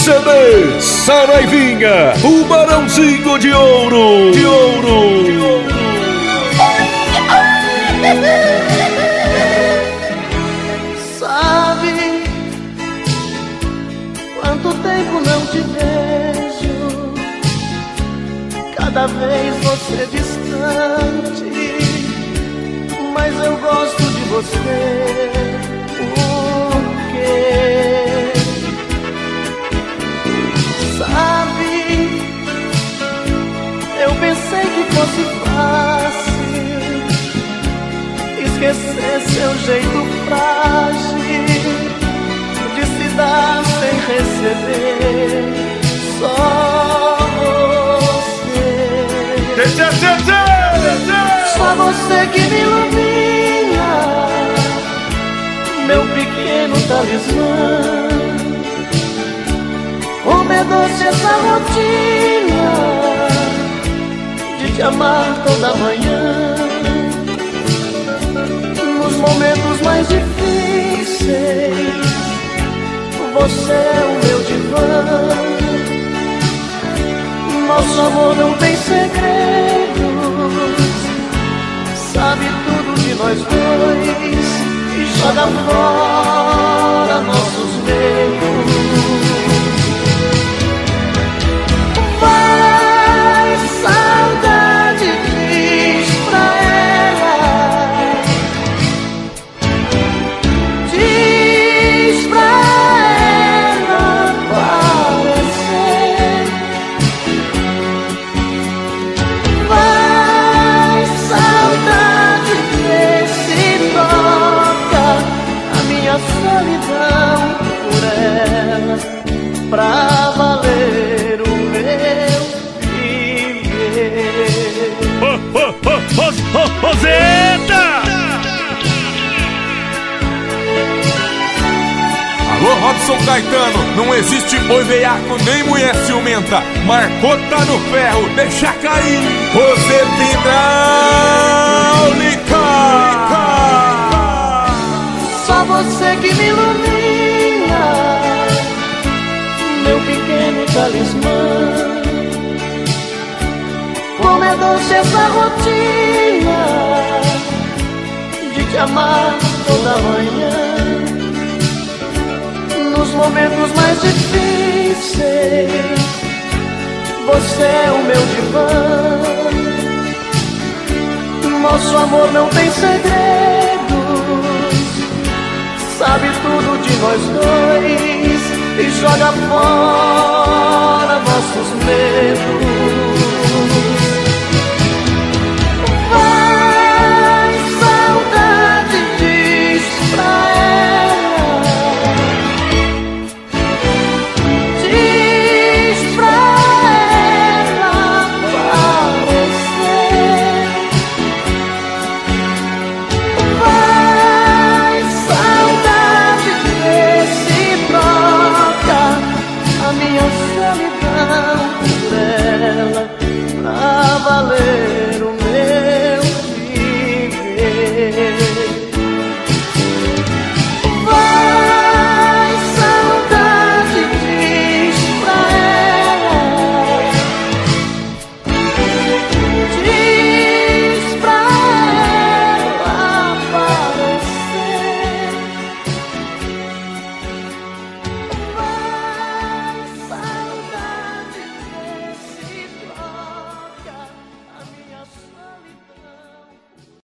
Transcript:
CD Saraivinha, o Barãozinho de Ouro. De Ouro. Sabe quanto tempo não te vejo, cada vez você distante, mas eu gosto de você. Por quê? Sabe, eu pensei que fosse fácil esquecer seu jeito frágil de se dar sem receber. Só você, só você que me ilumina, meu pequeno talismã. Como é doce essa rotina de te amar toda manhã. Nos momentos mais difíceis, você é o meu divã. Nosso amor não tem segredos, sabe tudo de nós dois e joga fora nossos medos. Vai, saudade, diz pra ela, diz pra ela aparecer. Vai, saudade, vê se toca a minha solidão por ela, pra valer o Roseta! Alô, Robson Caetano, não existe boi veiaco nem mulher ciumenta. Marcou, tá no ferro, deixa cair. Roseta hidráulica. Só você que me ilumina, meu pequeno talismã. Como é doce essa rotina de te amar toda manhã. Nos momentos mais difíceis, você é o meu divã. Nosso amor não tem segredos, sabe tudo de nós dois e joga fora